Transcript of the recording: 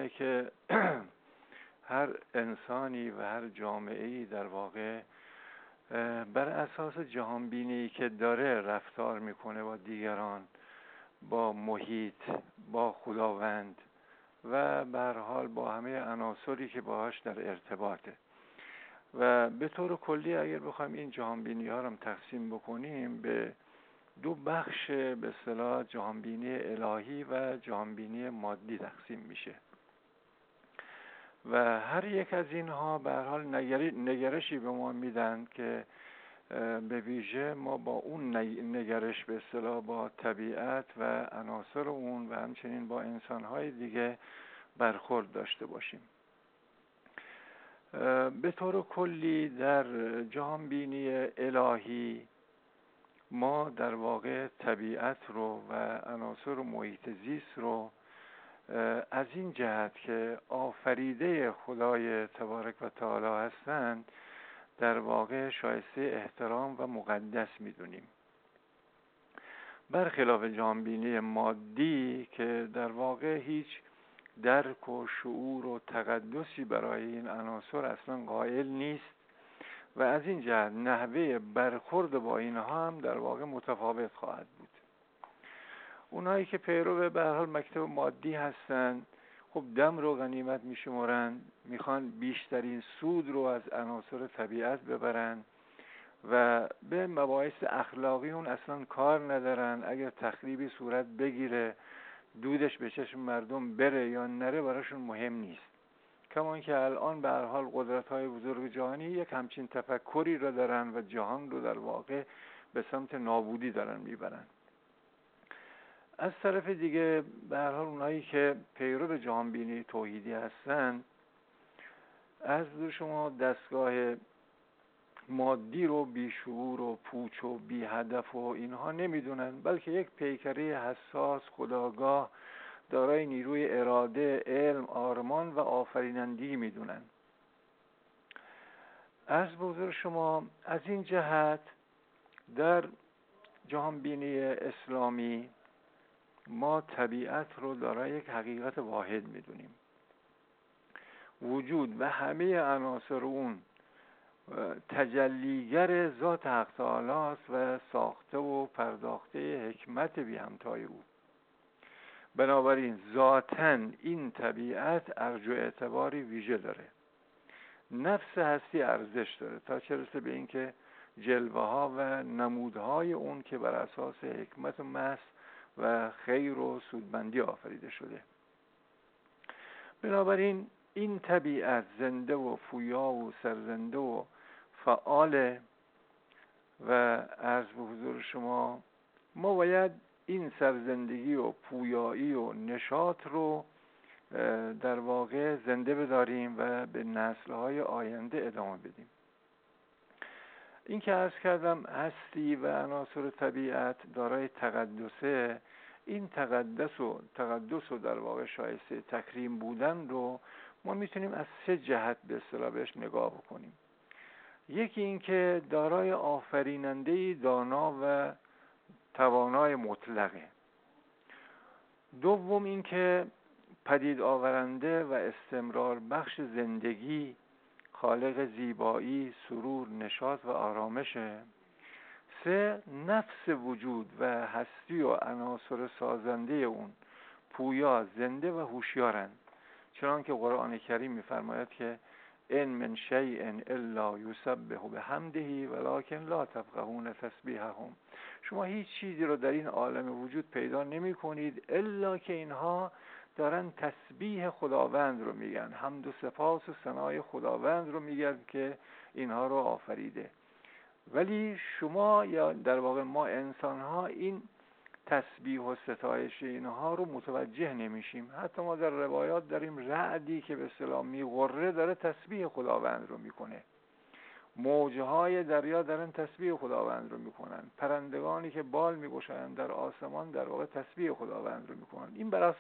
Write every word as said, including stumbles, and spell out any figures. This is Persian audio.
اینه که هر انسانی و هر جامعه‌ای در واقع بر اساس جهانبینی که داره رفتار میکنه با دیگران، با محیط، با خداوند و به هر حال با همه عناصری که باهاش در ارتباطه. و به طور کلی اگر بخوایم این جهانبینی ها رو تقسیم بکنیم به دو بخش، به اصطلاح جهانبینی الهی و جهانبینی مادی تقسیم میشه و هر یک از اینها به هر حال نگرشی به ما میدن که به ویژه ما با اون نگرش به اصطلاح با طبیعت و عناصر اون و همچنین با انسانهای دیگه برخورد داشته باشیم. به طور کلی در جهانبینی الهی ما در واقع طبیعت رو و عناصر محیط زیست رو از این جهت که آفریده خدای تبارک و تعالی هستند در واقع شایسته احترام و مقدس میدونیم، برخلاف جهانبینی مادی که در واقع هیچ درک و شعور و تقدسی برای این عناصر اصلا قائل نیست و از این جهت نحوه برخورد با اینها هم در واقع متفاوت خواهد بود. اونایی که پیرو به هر حال مکتب مادی هستند خب دم رو غنیمت میشمارن، میخوان بیشترین سود رو از عناصر طبیعت ببرن و به مباحث اخلاقی اون اصلا کار ندارن. اگر تخریبی صورت بگیره، دودش به چشم مردم بره یا نره، براشون مهم نیست. کما اینکه الان به هر حال قدرت‌های بزرگ جهانی یک همچین تفکری رو دارن و جهان رو در واقع به سمت نابودی دارن میبرن. از طرف دیگه به هر حال اونایی که پیرو به جهانبینی توحیدی هستن از شما دستگاه مادی رو بیشعور و پوچ و بی هدف و اینها نمیدونن، بلکه یک پیکره حساس خودآگاه دارای نیروی اراده، علم، آرمان و آفرینندگی میدونن. از بزرگ شما از این جهت در جهانبینی اسلامی ما طبیعت رو دارای یک حقیقت واحد میدونیم. وجود و همه عناصر اون تجلیگر ذات حق تعالی است و ساخته و پرداخته حکمت بی همتای او. بنابراین ذاتاً این طبیعت ارج و اعتباری ویژه داره. نفس هستی ارزش داره تا چه رسه به این که جلوه ها و نمودهای اون که بر اساس حکمت محض و خیر و سودمندی آفریده شده. بنابراین این طبیعت زنده و پویا و سرزنده و فعاله و عرض به حضور شما ما باید این سرزندگی و پویایی و نشاط رو در واقع زنده بداریم و به نسل‌های آینده ادامه بدیم. این که عرض کردم هستی و عناصر طبیعت دارای تقدسه، این تقدس و تقدس و در واقع شایسته تکریم بودن رو ما میتونیم از سه جهت به اصطلاح بهش نگاه بکنیم. یکی این که دارای آفریننده دانا و توانای مطلقه. دوم این که پدید آورنده و استمرار بخش زندگی، خالق زیبایی، سرور، نشاط و آرامشه. سه، نفس وجود و هستی و عناصر سازنده اون پویا، زنده و هوشیارند. چنانکه قرآن کریم می‌فرماید که ان من شیء الا یسبح بحمده ولکن لا تفقهون تسبیحهم. شما هیچ چیزی رو در این عالم وجود پیدا نمی کنید الا که اینها دارن تسبیح خداوند رو میگن، حمد و سپاس و ثنای خداوند رو میگن که اینها رو آفریده. ولی شما یا در واقع ما انسان ها این تسبیح و ستایش اینها رو متوجه نمیشیم. حتی ما در روایات داریم رعدی که به اصطلاح میغره داره تسبیح خداوند رو میکنه، موجهای دریا دارن تسبیح خداوند رو میکنن، پرندگانی که بال میگشایند در آسمان در واقع تسبیح خداوند رو میکنن. این بر